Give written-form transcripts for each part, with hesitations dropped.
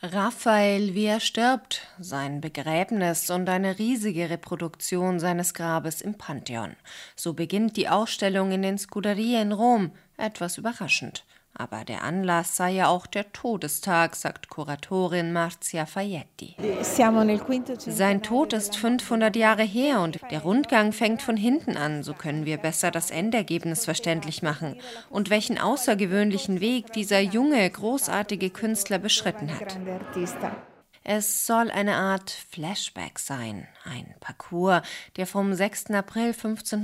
Raphael, wie er stirbt, sein Begräbnis und eine riesige Reproduktion seines Grabes im Pantheon. So beginnt die Ausstellung in den Scuderie in Rom, etwas überraschend. Aber der Anlass sei ja auch der Todestag, sagt Kuratorin Marzia Fajetti. Sein Tod ist 500 Jahre her und der Rundgang fängt von hinten an, so können wir besser das Endergebnis verständlich machen und welchen außergewöhnlichen Weg dieser junge, großartige Künstler beschritten hat. Es soll eine Art Flashback sein, ein Parcours, der vom 6. April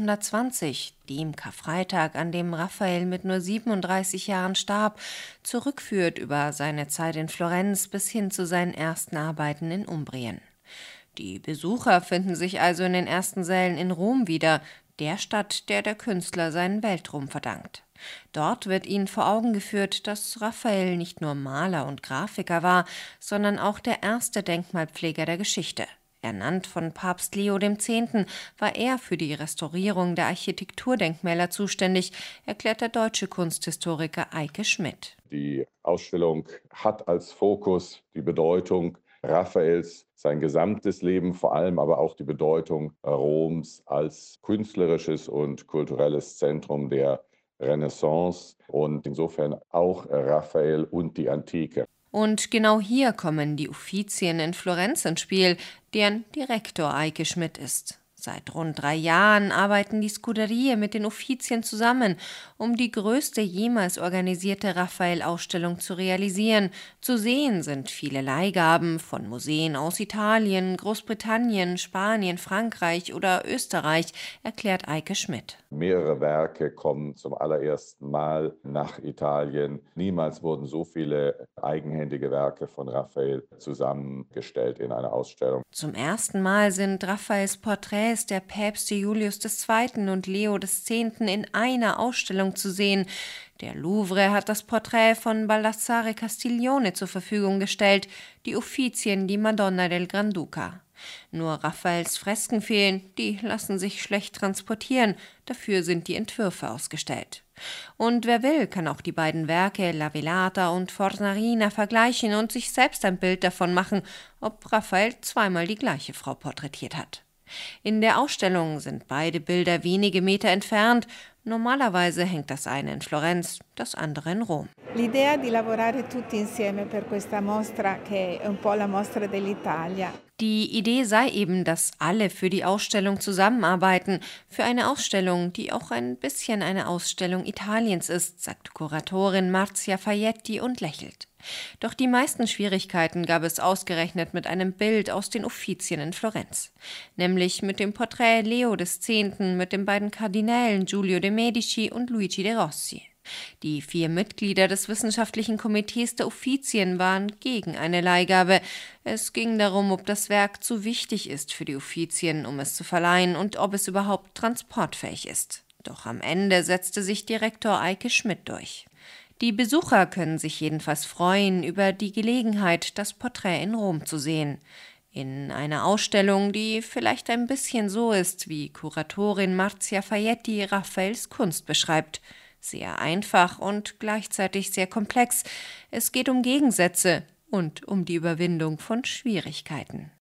1520, dem Karfreitag, an dem Raphael mit nur 37 Jahren starb, zurückführt über seine Zeit in Florenz bis hin zu seinen ersten Arbeiten in Umbrien. Die Besucher finden sich also in den ersten Sälen in Rom wieder, der Stadt, der Künstler seinen Weltruhm verdankt. Dort wird ihnen vor Augen geführt, dass Raphael nicht nur Maler und Grafiker war, sondern auch der erste Denkmalpfleger der Geschichte. Ernannt von Papst Leo X. war er für die Restaurierung der Architekturdenkmäler zuständig, erklärt der deutsche Kunsthistoriker Eike Schmidt. Die Ausstellung hat als Fokus die Bedeutung Raphaels, sein gesamtes Leben, vor allem aber auch die Bedeutung Roms als künstlerisches und kulturelles Zentrum der Renaissance und insofern auch Raphael und die Antike. Und genau hier kommen die Uffizien in Florenz ins Spiel, deren Direktor Eike Schmidt ist. Seit rund 3 Jahren arbeiten die Scuderie mit den Uffizien zusammen, um die größte jemals organisierte Raphael-Ausstellung zu realisieren. Zu sehen sind viele Leihgaben von Museen aus Italien, Großbritannien, Spanien, Frankreich oder Österreich, erklärt Eike Schmidt. Mehrere Werke kommen zum allerersten Mal nach Italien. Niemals wurden so viele eigenhändige Werke von Raphael zusammengestellt in einer Ausstellung. Zum ersten Mal sind Raphaels Porträts der Päpste Julius II. Und Leo X. in einer Ausstellung zu sehen. Der Louvre hat das Porträt von Baldassare Castiglione zur Verfügung gestellt, die Uffizien die Madonna del Granduca. Nur Raphaels Fresken fehlen, die lassen sich schlecht transportieren, dafür sind die Entwürfe ausgestellt. Und wer will, kann auch die beiden Werke La Velata und Fornarina vergleichen und sich selbst ein Bild davon machen, ob Raphael zweimal die gleiche Frau porträtiert hat. In der Ausstellung sind beide Bilder wenige Meter entfernt. Normalerweise hängt das eine in Florenz, das andere in Rom. L'idea di lavorare tutti insieme per questa mostra, che è un po' la mostra dell'Italia. Die Idee sei eben, dass alle für die Ausstellung zusammenarbeiten, für eine Ausstellung, die auch ein bisschen eine Ausstellung Italiens ist, sagt Kuratorin Marzia Fajetti und lächelt. Doch die meisten Schwierigkeiten gab es ausgerechnet mit einem Bild aus den Uffizien in Florenz, nämlich mit dem Porträt Leo X. mit den beiden Kardinälen Giulio de' Medici und Luigi de' Rossi. Die 4 Mitglieder des wissenschaftlichen Komitees der Uffizien waren gegen eine Leihgabe. Es ging darum, ob das Werk zu wichtig ist für die Uffizien, um es zu verleihen und ob es überhaupt transportfähig ist. Doch am Ende setzte sich Direktor Eike Schmidt durch. Die Besucher können sich jedenfalls freuen über die Gelegenheit, das Porträt in Rom zu sehen. In einer Ausstellung, die vielleicht ein bisschen so ist, wie Kuratorin Marzia Fajetti Raphaels Kunst beschreibt. Sehr einfach und gleichzeitig sehr komplex. Es geht um Gegensätze und um die Überwindung von Schwierigkeiten.